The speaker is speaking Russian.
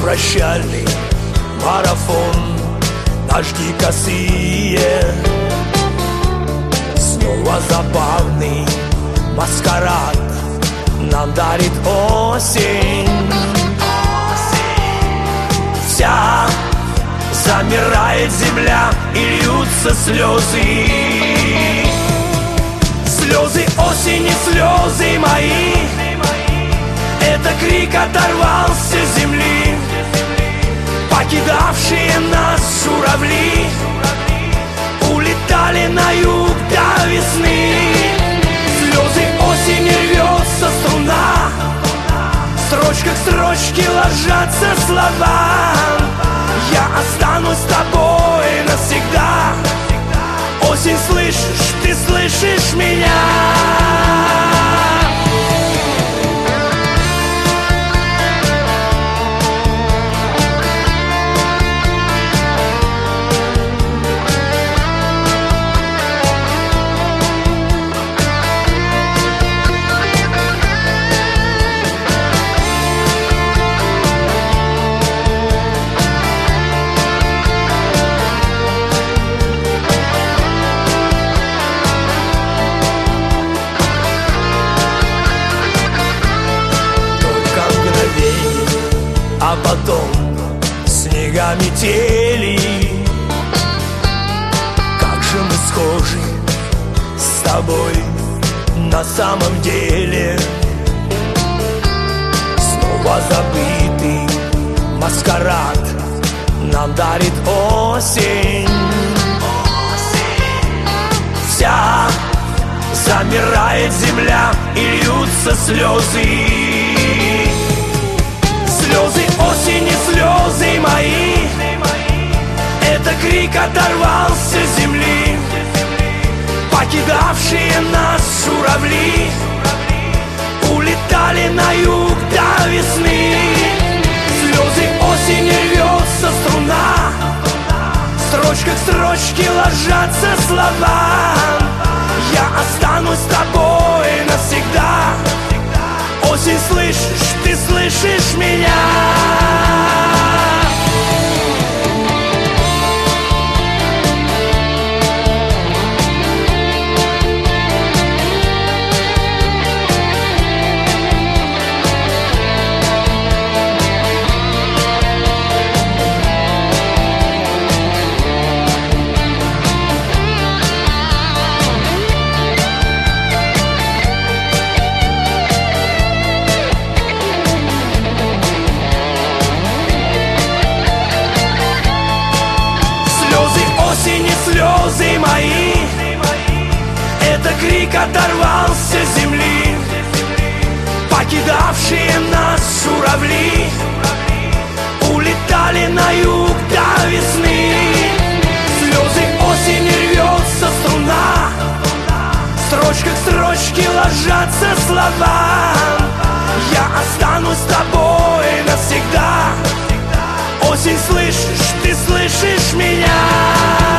прощальный марафон, дожди косые, снова забавный маскарад нам дарит осень. Вся замирает земля и льются слезы. Слезы осени, слезы мои, это крик оторвался с земли. Покидавшие нас журавли улетали на юг до весны. Слезы осени, рвется струна, строчка к строчке ложатся слова. Я останусь с тобой навсегда. Осень, слышишь, ты слышишь меня? А потом снега метели. Как же мы схожи с тобой на самом деле. Снова забытый маскарад нам дарит осень. Вся замирает земля и льются слезы. Слезы осени, слезы мои, это крик оторвался с земли. Покидавшие нас журавли улетали на юг до весны. Слезы осени, рвется струна, строчка к строчке ложатся слова. Я останусь с тобой навсегда. Осень, слышишь, ты слышишь меня? Осени, слезы мои, это крик оторвался с земли. Покидавшие нас журавли улетали на юг до весны. Слезы осени, рвется струна, строчка к строчке ложатся слова. Я останусь с тобой навсегда. Осень, слышишь, ты слышишь меня?